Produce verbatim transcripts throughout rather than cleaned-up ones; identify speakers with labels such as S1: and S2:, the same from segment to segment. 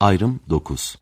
S1: Ayrım dokuz.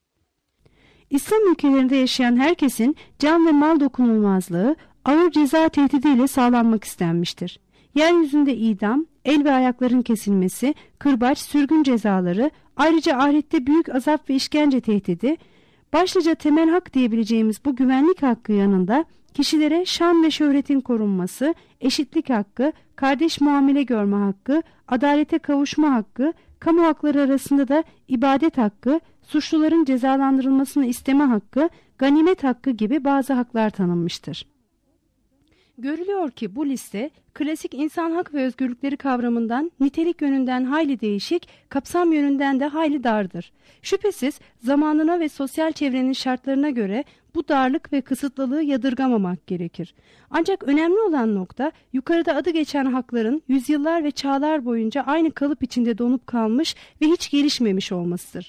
S2: İslam ülkelerinde yaşayan herkesin can ve mal dokunulmazlığı ağır ceza tehdidiyle sağlanmak istenmiştir. Yeryüzünde idam, el ve ayakların kesilmesi, kırbaç, sürgün cezaları, ayrıca ahirette büyük azap ve işkence tehdidi, başlıca temel hak diyebileceğimiz bu güvenlik hakkı yanında kişilere şan ve şöhretin korunması, eşitlik hakkı, kardeş muamele görme hakkı, adalete kavuşma hakkı, kamu hakları arasında da ibadet hakkı, suçluların cezalandırılmasını isteme hakkı, ganimet hakkı gibi bazı haklar tanınmıştır. Görülüyor ki bu liste klasik insan hak ve özgürlükleri kavramından nitelik yönünden hayli değişik, kapsam yönünden de hayli dardır. Şüphesiz zamanına ve sosyal çevrenin şartlarına göre bu darlık ve kısıtlılığı yadırgamamak gerekir. Ancak önemli olan nokta yukarıda adı geçen hakların yüzyıllar ve çağlar boyunca aynı kalıp içinde donup kalmış ve hiç gelişmemiş olmasıdır.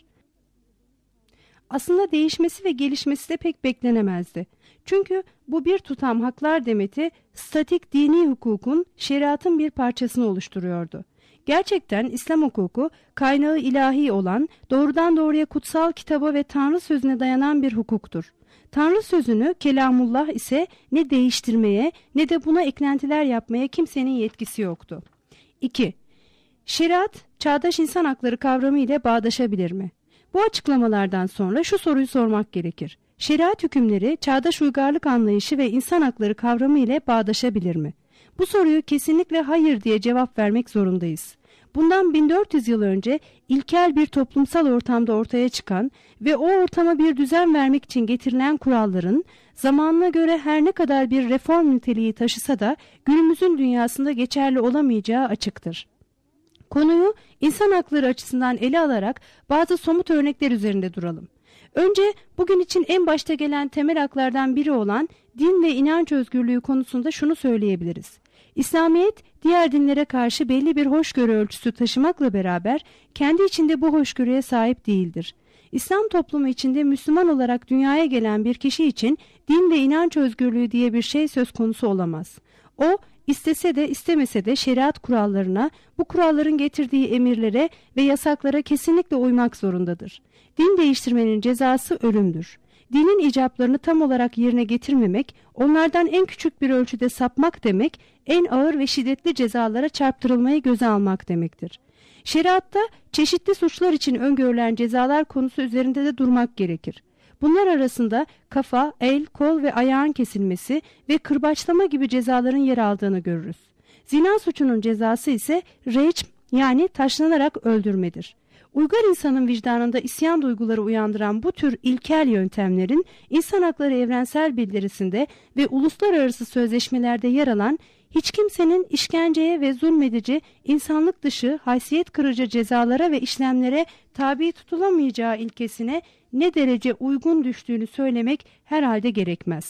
S2: Aslında değişmesi ve gelişmesi de pek beklenemezdi. Çünkü bu bir tutam haklar demeti statik dini hukukun, şeriatın bir parçasını oluşturuyordu. Gerçekten İslam hukuku kaynağı ilahi olan, doğrudan doğruya kutsal kitaba ve Tanrı sözüne dayanan bir hukuktur. Tanrı sözünü kelamullah ise ne değiştirmeye ne de buna eklentiler yapmaya kimsenin yetkisi yoktu. iki. Şeriat, çağdaş insan hakları kavramı ile bağdaşabilir mi? Bu açıklamalardan sonra şu soruyu sormak gerekir. Şeriat hükümleri çağdaş uygarlık anlayışı ve insan hakları kavramı ile bağdaşabilir mi? Bu soruyu kesinlikle hayır diye cevap vermek zorundayız. Bundan bin dört yüz yıl önce ilkel bir toplumsal ortamda ortaya çıkan ve o ortama bir düzen vermek için getirilen kuralların zamanına göre her ne kadar bir reform niteliği taşısa da günümüzün dünyasında geçerli olamayacağı açıktır. Konuyu insan hakları açısından ele alarak bazı somut örnekler üzerinde duralım. Önce bugün için en başta gelen temel haklardan biri olan din ve inanç özgürlüğü konusunda şunu söyleyebiliriz. İslamiyet diğer dinlere karşı belli bir hoşgörü ölçüsü taşımakla beraber kendi içinde bu hoşgörüye sahip değildir. İslam toplumu içinde Müslüman olarak dünyaya gelen bir kişi için din ve inanç özgürlüğü diye bir şey söz konusu olamaz. O istese de istemese de şeriat kurallarına, bu kuralların getirdiği emirlere ve yasaklara kesinlikle uymak zorundadır. Din değiştirmenin cezası ölümdür. Dinin icaplarını tam olarak yerine getirmemek, onlardan en küçük bir ölçüde sapmak demek, en ağır ve şiddetli cezalara çarptırılmayı göze almak demektir. Şeriatta çeşitli suçlar için öngörülen cezalar konusu üzerinde de durmak gerekir. Bunlar arasında kafa, el, kol ve ayağın kesilmesi ve kırbaçlama gibi cezaların yer aldığını görürüz. Zina suçunun cezası ise recm yani taşlanarak öldürmedir. Uygar insanın vicdanında isyan duyguları uyandıran bu tür ilkel yöntemlerin insan hakları evrensel bildirisinde ve uluslararası sözleşmelerde yer alan hiç kimsenin işkenceye ve zulmedici, insanlık dışı, haysiyet kırıcı cezalara ve işlemlere tabi tutulamayacağı ilkesine ne derece uygun düştüğünü söylemek herhalde gerekmez.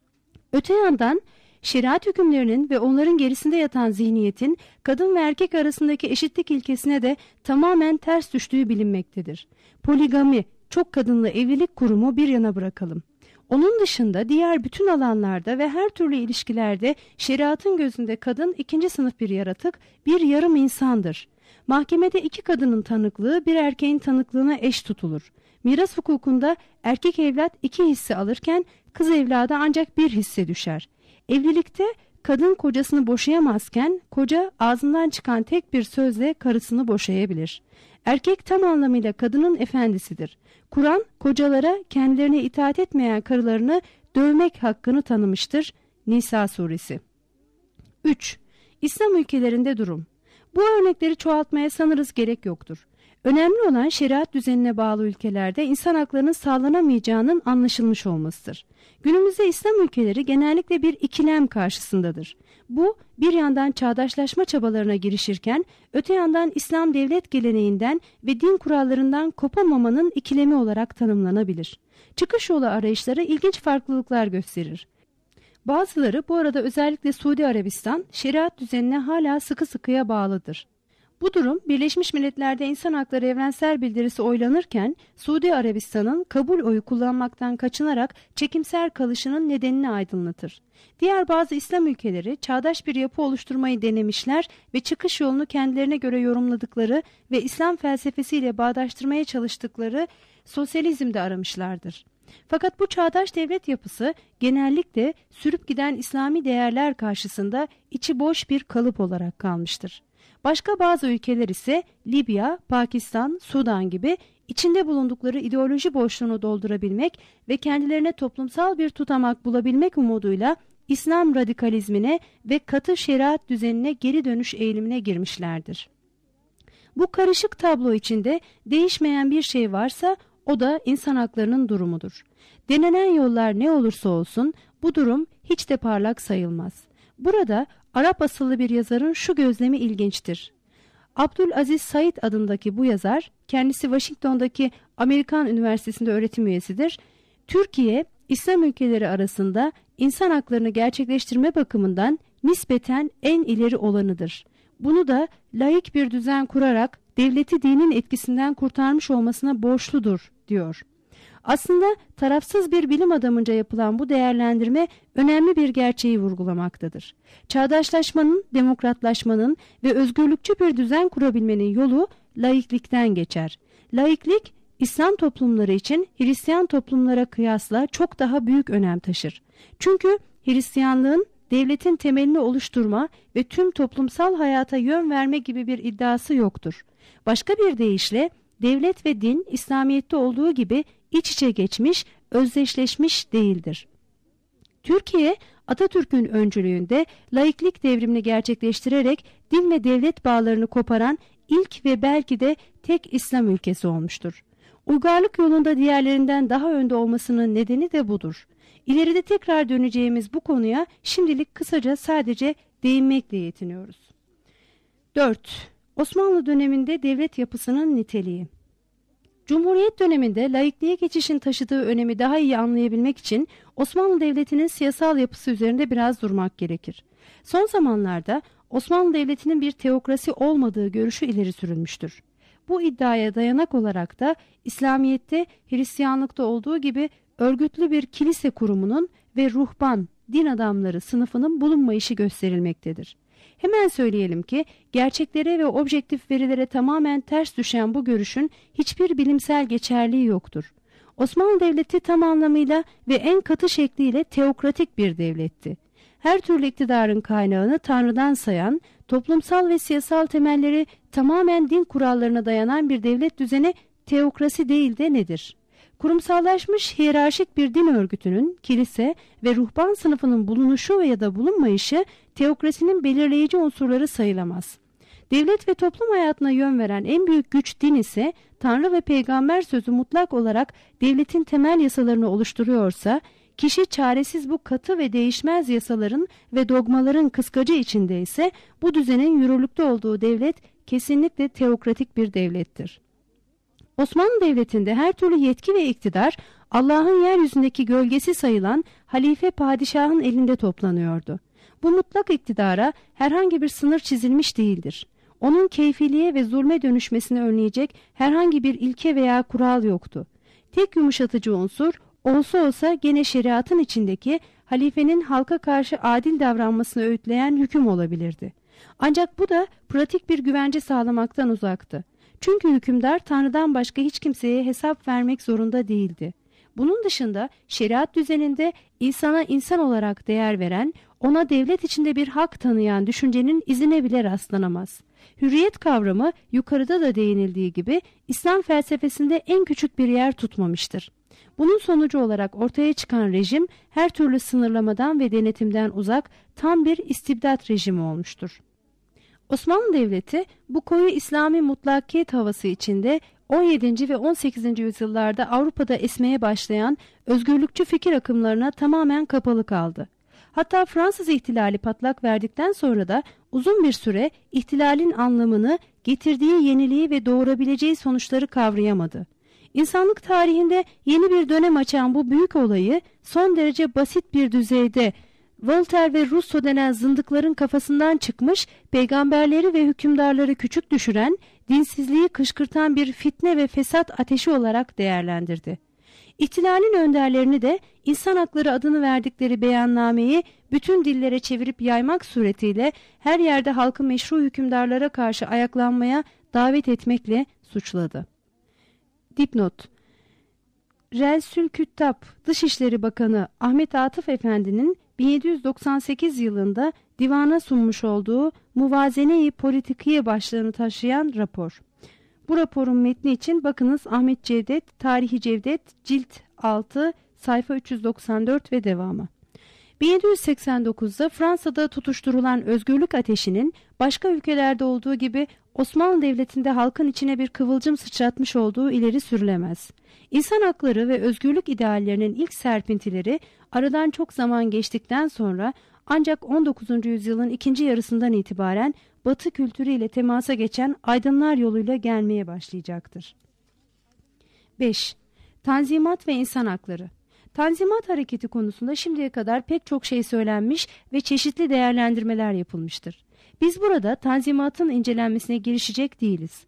S2: Öte yandan şeriat hükümlerinin ve onların gerisinde yatan zihniyetin kadın ve erkek arasındaki eşitlik ilkesine de tamamen ters düştüğü bilinmektedir. Poligami, çok kadınlı evlilik kurumu bir yana bırakalım. Onun dışında diğer bütün alanlarda ve her türlü ilişkilerde şeriatın gözünde kadın ikinci sınıf bir yaratık, bir yarım insandır. Mahkemede iki kadının tanıklığı bir erkeğin tanıklığına eş tutulur. Miras hukukunda erkek evlat iki hisse alırken kız evladı ancak bir hisse düşer. Evlilikte kadın kocasını boşayamazken koca ağzından çıkan tek bir sözle karısını boşayabilir. Erkek tam anlamıyla kadının efendisidir. Kur'an kocalara kendilerine itaat etmeyen karılarını dövmek hakkını tanımıştır. Nisa suresi. üç. İslam ülkelerinde durum. Bu örnekleri çoğaltmaya sanırız gerek yoktur. Önemli olan şeriat düzenine bağlı ülkelerde insan haklarının sağlanamayacağının anlaşılmış olmasıdır. Günümüzde İslam ülkeleri genellikle bir ikilem karşısındadır. Bu bir yandan çağdaşlaşma çabalarına girişirken öte yandan İslam devlet geleneğinden ve din kurallarından kopamamanın ikilemi olarak tanımlanabilir. Çıkış yolu arayışları ilginç farklılıklar gösterir. Bazıları bu arada özellikle Suudi Arabistan şeriat düzenine hala sıkı sıkıya bağlıdır. Bu durum Birleşmiş Milletler'de İnsan Hakları Evrensel Bildirisi oylanırken Suudi Arabistan'ın kabul oyu kullanmaktan kaçınarak çekimser kalışının nedenini aydınlatır. Diğer bazı İslam ülkeleri çağdaş bir yapı oluşturmayı denemişler ve çıkış yolunu kendilerine göre yorumladıkları ve İslam felsefesiyle bağdaştırmaya çalıştıkları sosyalizmde aramışlardır. Fakat bu çağdaş devlet yapısı genellikle sürüp giden İslami değerler karşısında içi boş bir kalıp olarak kalmıştır. Başka bazı ülkeler ise Libya, Pakistan, Sudan gibi içinde bulundukları ideoloji boşluğunu doldurabilmek ve kendilerine toplumsal bir tutamak bulabilmek umuduyla İslam radikalizmine ve katı şeriat düzenine geri dönüş eğilimine girmişlerdir. Bu karışık tablo içinde değişmeyen bir şey varsa o da insan haklarının durumudur. Denenen yollar ne olursa olsun bu durum hiç de parlak sayılmaz. Burada Arap asıllı bir yazarın şu gözlemi ilginçtir. Abdülaziz Said adındaki bu yazar, kendisi Washington'daki Amerikan Üniversitesi'nde öğretim üyesidir. Türkiye, İslam ülkeleri arasında insan haklarını gerçekleştirme bakımından nispeten en ileri olanıdır. Bunu da laik bir düzen kurarak devleti dinin etkisinden kurtarmış olmasına borçludur, diyor. Aslında tarafsız bir bilim adamınca yapılan bu değerlendirme önemli bir gerçeği vurgulamaktadır. Çağdaşlaşmanın, demokratlaşmanın ve özgürlükçü bir düzen kurabilmenin yolu laiklikten geçer. Laiklik, İslam toplumları için Hristiyan toplumlara kıyasla çok daha büyük önem taşır. Çünkü Hristiyanlığın devletin temelini oluşturma ve tüm toplumsal hayata yön verme gibi bir iddiası yoktur. Başka bir deyişle devlet ve din İslamiyet'te olduğu gibi iç içe geçmiş, özdeşleşmiş değildir. Türkiye, Atatürk'ün öncülüğünde laiklik devrimini gerçekleştirerek din ve devlet bağlarını koparan ilk ve belki de tek İslam ülkesi olmuştur. Uygarlık yolunda diğerlerinden daha önde olmasının nedeni de budur. İleride tekrar döneceğimiz bu konuya şimdilik kısaca sadece değinmekle yetiniyoruz. dört. Osmanlı döneminde devlet yapısının niteliği. Cumhuriyet döneminde laikliğe geçişin taşıdığı önemi daha iyi anlayabilmek için Osmanlı Devleti'nin siyasal yapısı üzerinde biraz durmak gerekir. Son zamanlarda Osmanlı Devleti'nin bir teokrasi olmadığı görüşü ileri sürülmüştür. Bu iddiaya dayanak olarak da İslamiyet'te Hristiyanlıkta olduğu gibi örgütlü bir kilise kurumunun ve ruhban, din adamları sınıfının bulunmayışı gösterilmektedir. Hemen söyleyelim ki gerçeklere ve objektif verilere tamamen ters düşen bu görüşün hiçbir bilimsel geçerliği yoktur. Osmanlı Devleti tam anlamıyla ve en katı şekliyle teokratik bir devletti. Her türlü iktidarın kaynağını Tanrı'dan sayan, toplumsal ve siyasal temelleri tamamen din kurallarına dayanan bir devlet düzeni teokrasi değil de nedir? Kurumsallaşmış hiyerarşik bir din örgütünün, kilise ve ruhban sınıfının bulunuşu ya da bulunmayışı teokrasinin belirleyici unsurları sayılamaz. Devlet ve toplum hayatına yön veren en büyük güç din ise Tanrı ve peygamber sözü mutlak olarak devletin temel yasalarını oluşturuyorsa, kişi çaresiz bu katı ve değişmez yasaların ve dogmaların kıskacı içinde ise bu düzenin yürürlükte olduğu devlet kesinlikle teokratik bir devlettir. Osmanlı Devleti'nde her türlü yetki ve iktidar Allah'ın yeryüzündeki gölgesi sayılan halife padişahın elinde toplanıyordu. Bu mutlak iktidara herhangi bir sınır çizilmiş değildir. Onun keyfiliğe ve zulme dönüşmesini önleyecek herhangi bir ilke veya kural yoktu. Tek yumuşatıcı unsur olsa olsa gene şeriatın içindeki halifenin halka karşı adil davranmasını öğütleyen hüküm olabilirdi. Ancak bu da pratik bir güvence sağlamaktan uzaktı. Çünkü hükümdar Tanrı'dan başka hiç kimseye hesap vermek zorunda değildi. Bunun dışında şeriat düzeninde insana insan olarak değer veren, ona devlet içinde bir hak tanıyan düşüncenin izine bile rastlanamaz. Hürriyet kavramı yukarıda da değinildiği gibi İslam felsefesinde en küçük bir yer tutmamıştır. Bunun sonucu olarak ortaya çıkan rejim her türlü sınırlamadan ve denetimden uzak tam bir istibdat rejimi olmuştur. Osmanlı Devleti bu koyu İslami mutlakiyet havası içinde on yedinci ve on sekizinci yüzyıllarda Avrupa'da esmeye başlayan özgürlükçü fikir akımlarına tamamen kapalı kaldı. Hatta Fransız ihtilali patlak verdikten sonra da uzun bir süre ihtilalin anlamını, getirdiği yeniliği ve doğurabileceği sonuçları kavrayamadı. İnsanlık tarihinde yeni bir dönem açan bu büyük olayı son derece basit bir düzeyde Voltaire ve Rousseau denen zındıkların kafasından çıkmış, peygamberleri ve hükümdarları küçük düşüren, dinsizliği kışkırtan bir fitne ve fesat ateşi olarak değerlendirdi. İhtilalin önderlerini de insan hakları adını verdikleri beyannameyi bütün dillere çevirip yaymak suretiyle her yerde halkı meşru hükümdarlara karşı ayaklanmaya davet etmekle suçladı. Dipnot: Reisül Küttab Dışişleri Bakanı Ahmet Atıf Efendi'nin bin yedi yüz doksan sekiz yılında divana sunmuş olduğu Muvazene-i Politikiye başlığını taşıyan rapor. Bu raporun metni için bakınız Ahmet Cevdet, Tarihi Cevdet, cilt altı, sayfa üç yüz doksan dört ve devamı. bin yedi yüz seksen dokuzda Fransa'da tutuşturulan özgürlük ateşinin başka ülkelerde olduğu gibi Osmanlı Devleti'nde halkın içine bir kıvılcım sıçratmış olduğu ileri sürülemez. İnsan hakları ve özgürlük ideallerinin ilk serpintileri aradan çok zaman geçtikten sonra ancak on dokuzuncu yüzyılın ikinci yarısından itibaren Batı kültürüyle temasa geçen aydınlar yoluyla gelmeye başlayacaktır. beş. Tanzimat ve insan hakları. Tanzimat hareketi konusunda şimdiye kadar pek çok şey söylenmiş ve çeşitli değerlendirmeler yapılmıştır. Biz burada Tanzimat'ın incelenmesine girişecek değiliz.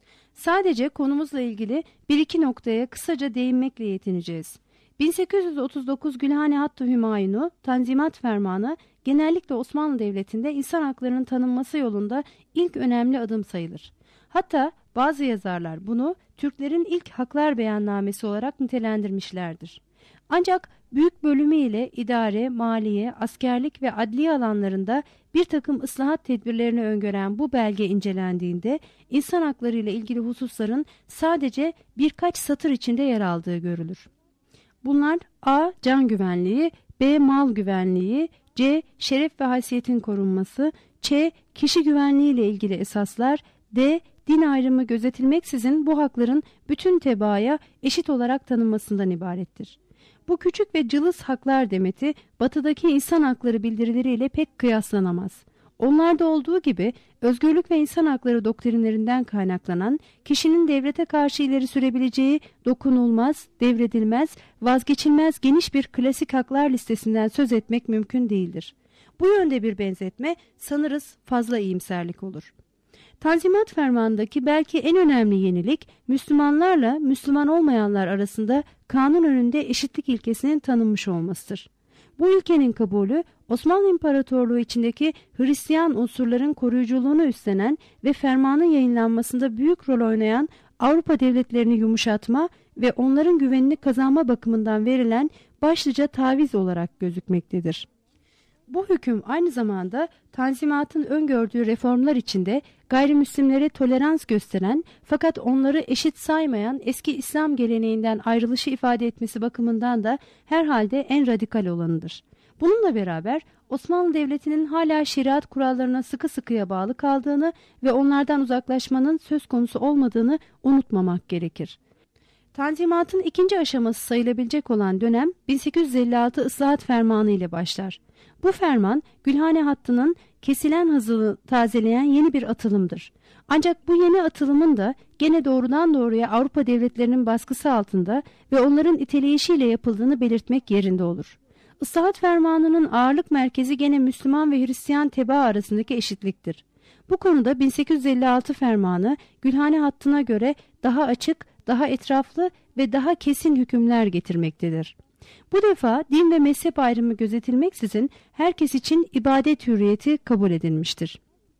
S2: Sadece konumuzla ilgili bir iki noktaya kısaca değinmekle yetineceğiz. bin sekiz yüz otuz dokuz Gülhane Hattı Hümayunu Tanzimat Fermanı genellikle Osmanlı Devleti'nde insan haklarının tanınması yolunda ilk önemli adım sayılır. Hatta bazı yazarlar bunu Türklerin ilk haklar beyannamesi olarak nitelendirmişlerdir. Ancak büyük bölümüyle idare, maliye, askerlik ve adliye alanlarında bir takım ıslahat tedbirlerini öngören bu belge incelendiğinde insan hakları ile ilgili hususların sadece birkaç satır içinde yer aldığı görülür. Bunlar A. Can güvenliği, B. Mal güvenliği, C. Şeref ve haysiyetin korunması, Ç. Kişi güvenliği ile ilgili esaslar, D. Din ayrımı gözetilmeksizin bu hakların bütün tebaaya eşit olarak tanınmasından ibarettir. Bu küçük ve cılız haklar demeti batıdaki insan hakları bildirileriyle pek kıyaslanamaz. Onlarda olduğu gibi özgürlük ve insan hakları doktrinlerinden kaynaklanan kişinin devlete karşı ileri sürebileceği dokunulmaz, devredilmez, vazgeçilmez geniş bir klasik haklar listesinden söz etmek mümkün değildir. Bu yönde bir benzetme sanırız fazla iyimserlik olur. Tanzimat Fermanı'ndaki belki en önemli yenilik Müslümanlarla Müslüman olmayanlar arasında kanun önünde eşitlik ilkesinin tanınmış olmasıdır. Bu ilkenin kabulü Osmanlı İmparatorluğu içindeki Hristiyan unsurların koruyuculuğunu üstlenen ve fermanın yayınlanmasında büyük rol oynayan Avrupa devletlerini yumuşatma ve onların güvenini kazanma bakımından verilen başlıca taviz olarak gözükmektedir. Bu hüküm aynı zamanda Tanzimat'ın öngördüğü reformlar içinde gayrimüslimlere tolerans gösteren fakat onları eşit saymayan eski İslam geleneğinden ayrılışı ifade etmesi bakımından da herhalde en radikal olanıdır. Bununla beraber Osmanlı Devleti'nin hala şeriat kurallarına sıkı sıkıya bağlı kaldığını ve onlardan uzaklaşmanın söz konusu olmadığını unutmamak gerekir. Tanzimat'ın ikinci aşaması sayılabilecek olan dönem bin sekiz yüz elli altı Islahat Fermanı ile başlar. Bu ferman Gülhane Hattı'nın kesilen hızını tazeleyen yeni bir atılımdır. Ancak bu yeni atılımın da gene doğrudan doğruya Avrupa devletlerinin baskısı altında ve onların iteleyişiyle yapıldığını belirtmek yerinde olur. Islahat Fermanı'nın ağırlık merkezi gene Müslüman ve Hristiyan tebaa arasındaki eşitliktir. Bu konuda bin sekiz yüz elli altı Fermanı Gülhane Hattı'na göre daha açık, daha etraflı ve daha kesin hükümler getirmektedir. Bu defa din ve mezhep ayrımı gözetilmeksizin herkes için ibadet hürriyeti kabul edilmiştir.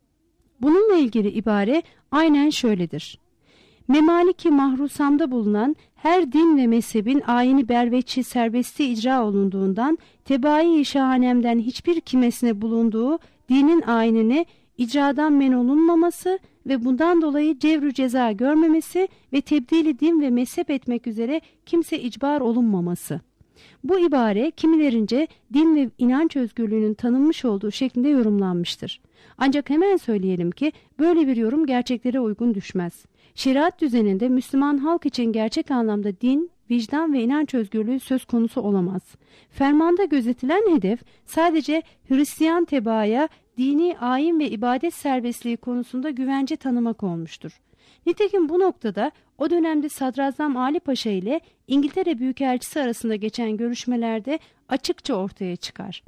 S2: Bununla ilgili ibare aynen şöyledir. Memaliki mahrusamda bulunan her din ve mezhebin ayini berveçi serbesti icra olunduğundan tebai-i şahanemden hiçbir kimesine bulunduğu dinin ayinini icradan men olunmaması ve bundan dolayı cevr-ü ceza görmemesi ve tebdili din ve mezhep etmek üzere kimse icbar olunmaması. Bu ibare kimilerince din ve inanç özgürlüğünün tanınmış olduğu şeklinde yorumlanmıştır. Ancak hemen söyleyelim ki böyle bir yorum gerçeklere uygun düşmez. Şeriat düzeninde Müslüman halk için gerçek anlamda din, vicdan ve inanç özgürlüğü söz konusu olamaz. Fermanda gözetilen hedef sadece Hristiyan tebaaya dini ayin ve ibadet serbestliği konusunda güvence tanımak olmuştur. Nitekim bu noktada o dönemde Sadrazam Ali Paşa ile İngiltere Büyükelçisi arasında geçen görüşmelerde açıkça ortaya çıkar.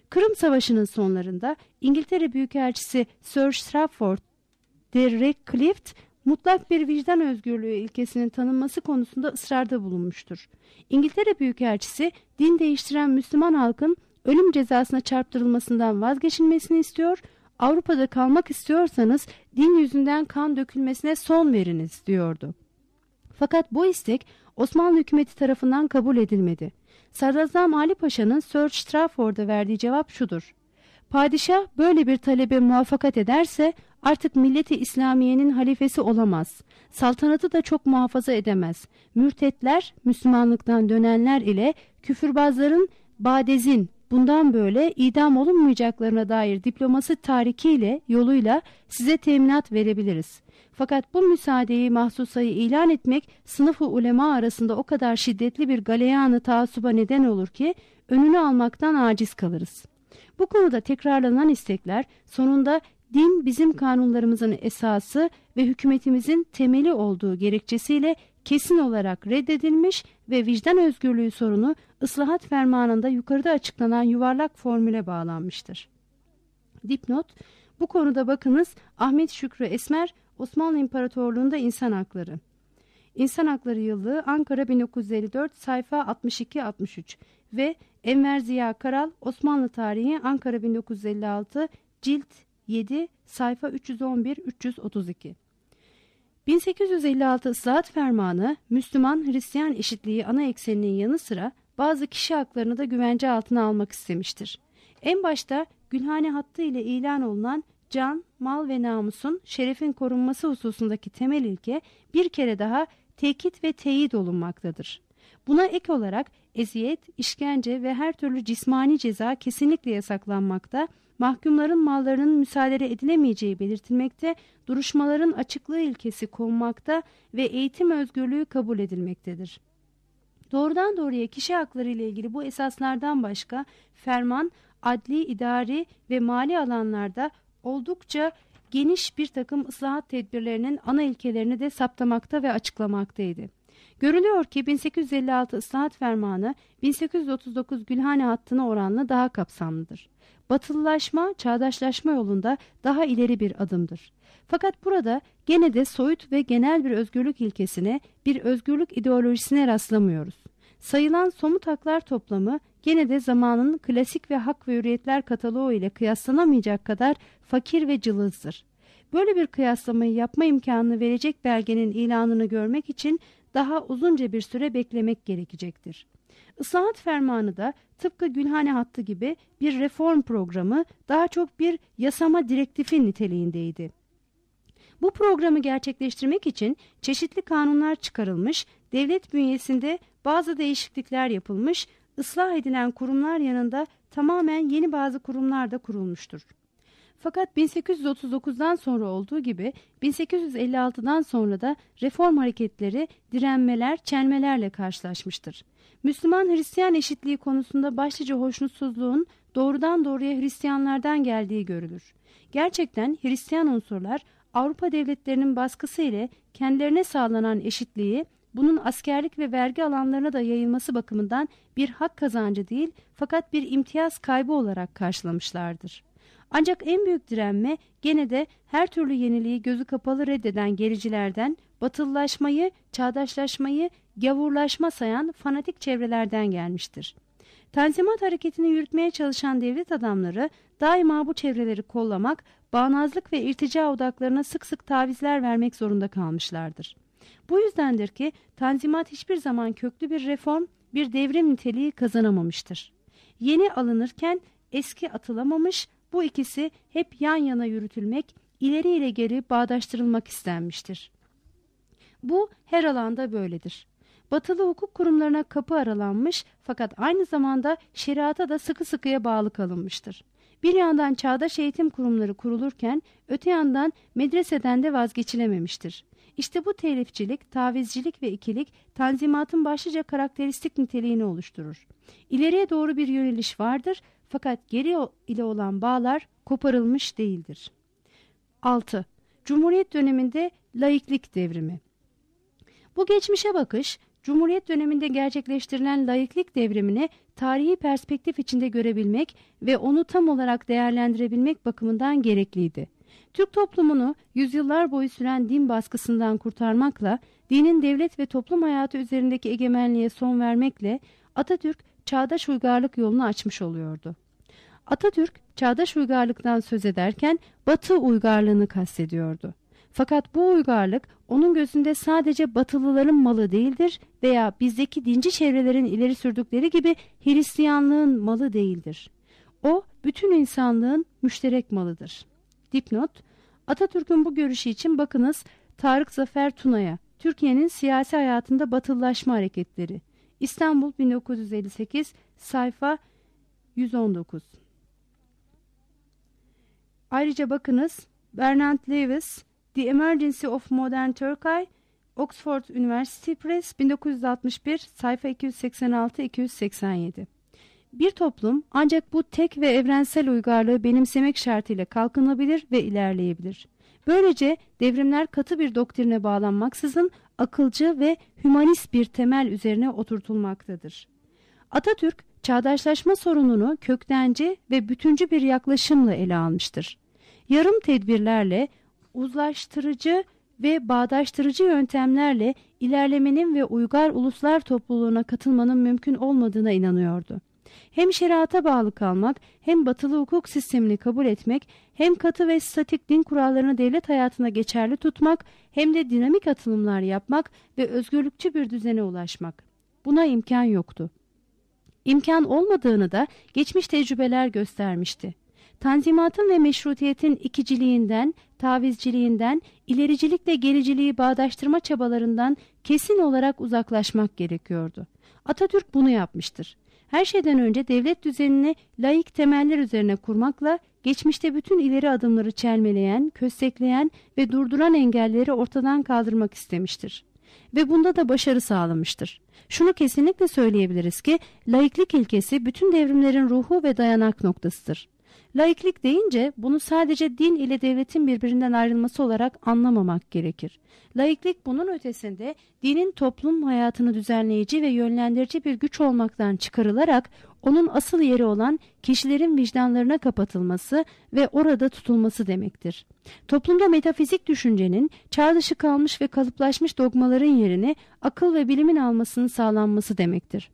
S2: Kırım Savaşı'nın sonlarında İngiltere Büyükelçisi Sir Strafford de Redcliffe mutlak bir vicdan özgürlüğü ilkesinin tanınması konusunda ısrarda bulunmuştur. İngiltere Büyükelçisi din değiştiren Müslüman halkın ölüm cezasına çarptırılmasından vazgeçilmesini istiyor, Avrupa'da kalmak istiyorsanız din yüzünden kan dökülmesine son veriniz diyordu. Fakat bu istek Osmanlı hükümeti tarafından kabul edilmedi. Sadrazam Ali Paşa'nın Sir Strafford'a verdiği cevap şudur: Padişah böyle bir talebe muvaffakat ederse artık milleti İslamiye'nin halifesi olamaz. Saltanatı da çok muhafaza edemez. Mürtetler, Müslümanlıktan dönenler ile küfürbazların badezin bundan böyle idam olunmayacaklarına dair diploması tarikiyle yoluyla size teminat verebiliriz. Fakat bu müsaadeyi mahsusayı ilan etmek sınıf-ı ulema arasında o kadar şiddetli bir galeyanı taassuba neden olur ki önünü almaktan aciz kalırız. Bu konuda tekrarlanan istekler sonunda din bizim kanunlarımızın esası ve hükümetimizin temeli olduğu gerekçesiyle kesin olarak reddedilmiş ve vicdan özgürlüğü sorunu ıslahat fermanında yukarıda açıklanan yuvarlak formüle bağlanmıştır. Dipnot: bu konuda bakınız Ahmet Şükrü Esmer, Osmanlı İmparatorluğu'nda İnsan Hakları. İnsan Hakları Yıllığı, Ankara bin dokuz yüz elli dört, sayfa altmış iki altmış üç ve Enver Ziya Karal, Osmanlı Tarihi, Ankara bin dokuz yüz elli altı, cilt yedi, sayfa üç yüz on bir üç yüz otuz iki. bin sekiz yüz elli altı Islahat Fermanı, Müslüman-Hristiyan eşitliği ana ekseninin yanı sıra bazı kişi haklarını da güvence altına almak istemiştir. En başta Gülhane hattı ile ilan olunan can, mal ve namusun, şerefin korunması hususundaki temel ilke bir kere daha tekit ve teyit olunmaktadır. Buna ek olarak eziyet, işkence ve her türlü cismani ceza kesinlikle yasaklanmakta, mahkumların mallarının müsaade edilemeyeceği belirtilmekte, duruşmaların açıklığı ilkesi konmakta ve eğitim özgürlüğü kabul edilmektedir. Doğrudan doğruya kişi hakları ile ilgili bu esaslardan başka ferman, adli, idari ve mali alanlarda oldukça geniş bir takım ıslahat tedbirlerinin ana ilkelerini de saptamakta ve açıklamaktaydı. Görülüyor ki bin sekiz yüz elli altı Islahat Fermanı bin sekiz yüz otuz dokuz Gülhane hattına oranla daha kapsamlıdır. Batılılaşma, çağdaşlaşma yolunda daha ileri bir adımdır. Fakat burada gene de soyut ve genel bir özgürlük ilkesine, bir özgürlük ideolojisine rastlamıyoruz. Sayılan somut haklar toplamı gene de zamanın klasik ve hak ve hürriyetler kataloğu ile kıyaslanamayacak kadar fakir ve cılızdır. Böyle bir kıyaslamayı yapma imkanını verecek belgenin ilanını görmek için daha uzunca bir süre beklemek gerekecektir. Islahat Fermanı da tıpkı Gülhane hattı gibi bir reform programı, daha çok bir yasama direktifi niteliğindeydi. Bu programı gerçekleştirmek için çeşitli kanunlar çıkarılmış, devlet bünyesinde bazı değişiklikler yapılmış, ıslah edilen kurumlar yanında tamamen yeni bazı kurumlar da kurulmuştur. Fakat bin sekiz yüz otuz dokuzdan sonra olduğu gibi bin sekiz yüz elli altıdan sonra da reform hareketleri, direnmeler, çelmelerle karşılaşmıştır. Müslüman-Hristiyan eşitliği konusunda başlıca hoşnutsuzluğun doğrudan doğruya Hristiyanlardan geldiği görülür. Gerçekten Hristiyan unsurlar Avrupa devletlerinin baskısı ile kendilerine sağlanan eşitliği, bunun askerlik ve vergi alanlarına da yayılması bakımından bir hak kazancı değil, fakat bir imtiyaz kaybı olarak karşılamışlardır. Ancak en büyük direnme gene de her türlü yeniliği gözü kapalı reddeden gericilerden, batılılaşmayı, çağdaşlaşmayı, gavurlaşma sayan fanatik çevrelerden gelmiştir. Tanzimat hareketini yürütmeye çalışan devlet adamları daima bu çevreleri kollamak, bağnazlık ve irtica odaklarına sık sık tavizler vermek zorunda kalmışlardır. Bu yüzdendir ki Tanzimat hiçbir zaman köklü bir reform, bir devrim niteliği kazanamamıştır. Yeni alınırken eski atılamamış, bu ikisi hep yan yana yürütülmek, ileri ile geri bağdaştırılmak istenmiştir. Bu her alanda böyledir. Batılı hukuk kurumlarına kapı aralanmış, fakat aynı zamanda şeriata da sıkı sıkıya bağlı kalınmıştır. Bir yandan çağdaş eğitim kurumları kurulurken, öte yandan medreseden de vazgeçilememiştir. İşte bu telifçilik, tavizcilik ve ikilik Tanzimat'ın başlıca karakteristik niteliğini oluşturur. İleriye doğru bir yöneliş vardır, fakat geri ile olan bağlar koparılmış değildir. altı. Cumhuriyet döneminde laiklik devrimi. Bu geçmişe bakış, Cumhuriyet döneminde gerçekleştirilen laiklik devrimini tarihi perspektif içinde görebilmek ve onu tam olarak değerlendirebilmek bakımından gerekliydi. Türk toplumunu yüzyıllar boyu süren din baskısından kurtarmakla, dinin devlet ve toplum hayatı üzerindeki egemenliğe son vermekle Atatürk çağdaş uygarlık yolunu açmış oluyordu. Atatürk çağdaş uygarlıktan söz ederken Batı uygarlığını kastediyordu. Fakat bu uygarlık onun gözünde sadece Batılıların malı değildir veya bizdeki dinci çevrelerin ileri sürdükleri gibi Hristiyanlığın malı değildir. O bütün insanlığın müşterek malıdır. Dipnot: Atatürk'ün bu görüşü için bakınız Tarık Zafer Tuna'ya, Türkiye'nin siyasi hayatında batılılaşma hareketleri. İstanbul bin dokuz yüz elli sekiz, sayfa yüz on dokuz. Ayrıca bakınız Bernard Lewis, The Emergency of Modern Turkey, Oxford University Press, bin dokuz yüz altmış bir, sayfa iki yüz seksen altı iki yüz seksen yedi. Bir toplum ancak bu tek ve evrensel uygarlığı benimsemek şartıyla kalkınabilir ve ilerleyebilir. Böylece devrimler katı bir doktrine bağlanmaksızın akılcı ve hümanist bir temel üzerine oturtulmaktadır. Atatürk, çağdaşlaşma sorununu köktenci ve bütüncü bir yaklaşımla ele almıştır. Yarım tedbirlerle, uzlaştırıcı ve bağdaştırıcı yöntemlerle ilerlemenin ve uygar uluslar topluluğuna katılmanın mümkün olmadığına inanıyordu. Hem şeriata bağlı kalmak, hem batılı hukuk sistemini kabul etmek, hem katı ve statik din kurallarını devlet hayatına geçerli tutmak, hem de dinamik atılımlar yapmak ve özgürlükçü bir düzene ulaşmak. Buna imkan yoktu. İmkan olmadığını da geçmiş tecrübeler göstermişti. Tanzimatın ve meşrutiyetin ikiciliğinden, tavizciliğinden, ilericilikle gericiliği bağdaştırma çabalarından kesin olarak uzaklaşmak gerekiyordu. Atatürk bunu yapmıştır. Her şeyden önce devlet düzenini laik temeller üzerine kurmakla geçmişte bütün ileri adımları çelmeleyen, köstekleyen ve durduran engelleri ortadan kaldırmak istemiştir. Ve bunda da başarı sağlamıştır. Şunu kesinlikle söyleyebiliriz ki laiklik ilkesi bütün devrimlerin ruhu ve dayanak noktasıdır. Laiklik deyince bunu sadece din ile devletin birbirinden ayrılması olarak anlamamak gerekir. Laiklik bunun ötesinde dinin toplum hayatını düzenleyici ve yönlendirici bir güç olmaktan çıkarılarak onun asıl yeri olan kişilerin vicdanlarına kapatılması ve orada tutulması demektir. Toplumda metafizik düşüncenin çağ dışı kalmış ve kalıplaşmış dogmaların yerini akıl ve bilimin almasının sağlanması demektir.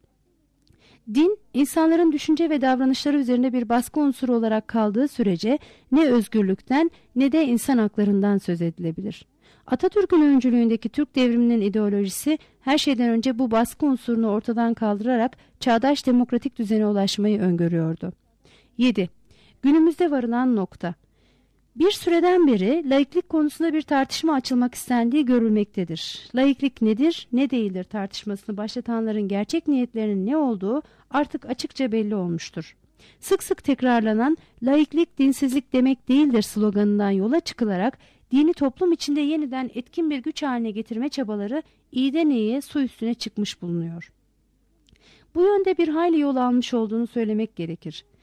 S2: Din, insanların düşünce ve davranışları üzerinde bir baskı unsuru olarak kaldığı sürece ne özgürlükten ne de insan haklarından söz edilebilir. Atatürk'ün öncülüğündeki Türk devriminin ideolojisi her şeyden önce bu baskı unsurunu ortadan kaldırarak çağdaş demokratik düzene ulaşmayı öngörüyordu. yedi. Günümüzde varılan nokta. Bir süreden beri laiklik konusunda bir tartışma açılmak istendiği görülmektedir. Laiklik nedir, ne değildir tartışmasını başlatanların gerçek niyetlerinin ne olduğu artık açıkça belli olmuştur. Sık sık tekrarlanan laiklik dinsizlik demek değildir sloganından yola çıkılarak dini toplum içinde yeniden etkin bir güç haline getirme çabaları iyiden iyiye su üstüne çıkmış bulunuyor. Bu yönde bir hayli yol almış olduğunu söylemek gerekir.